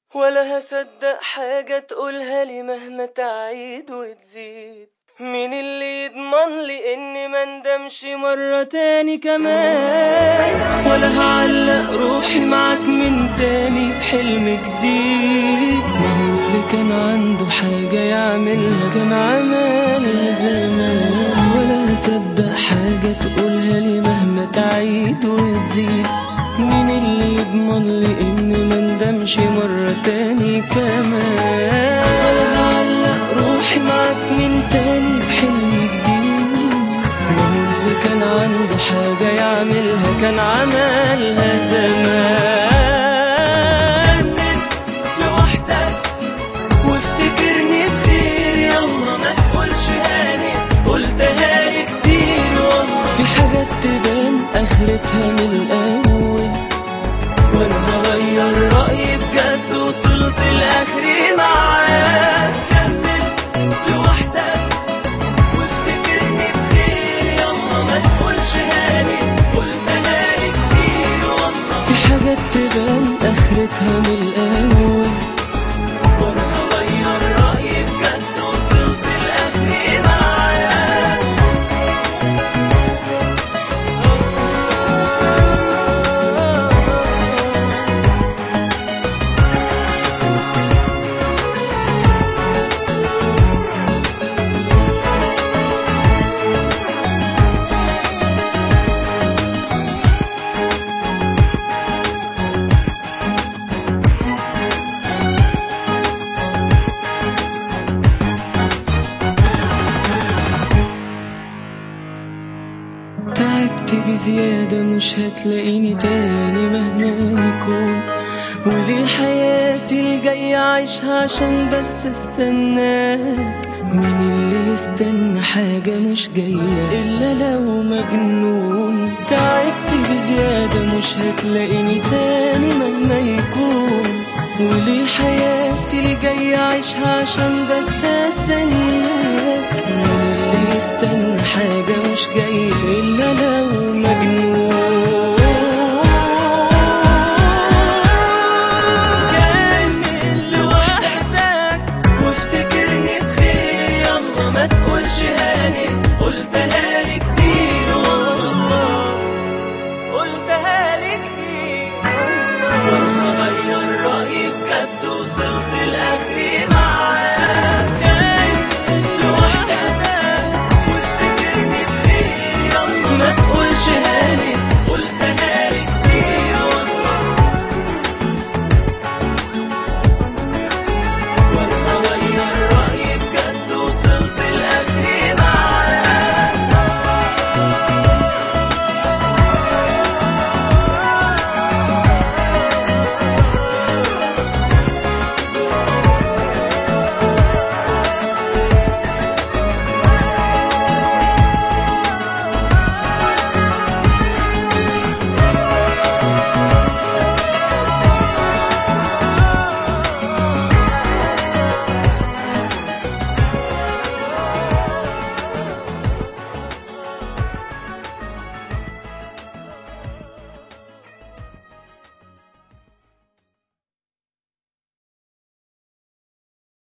ولا هصدق حاجة تقولها لي مهما تعيد وتزيد. مين اللي يضمن لي اني مندمش مرة تاني كمان؟ ولا هعلق روحي معاك من تاني بحلم جديد. ما هو اللي كان عنده حاجة يعملها كان عملها زمان. ولا هصدق حاجة تقولها لي مهما تعيد وتزيد. مين اللي يضمن لي اني مندمش مرة تاني كمان؟ ولا هعلق روحي معاك من تاني بحلم جديد. ما هو اللي كان عنده حاجة يعملها كان عملها زمان. لوحدك وافتكرني بخير، يلا ما تقولش هاني، قلتها لي كتير والله. في حاجات تبان اخرتها من الاول، وانا هغير رأيي بجد، وصلت لاخري معاك. كمل لوحدك وافتكرني بخير، يلا ما تقولش هاني، قلتها لي كتير والله. في حاجات تبان اخرتها من الاول، وانا هغير رأيي بجد، وصلت لاخري معاك. تعبت بزيادة مش هتلاقيني تاني مهما يكون. وليه حياتي الجاية عايشها عشان بس استناك؟ مين اللي يستنى حاجة مش جاية إلا لو مجنون؟ تعبت بزيادة مش هتلاقيني تاني مهما يكون. وليه حياتي الجاية عايشها عشان بس استناك؟ مين اللي يستنى حاجة مش جاية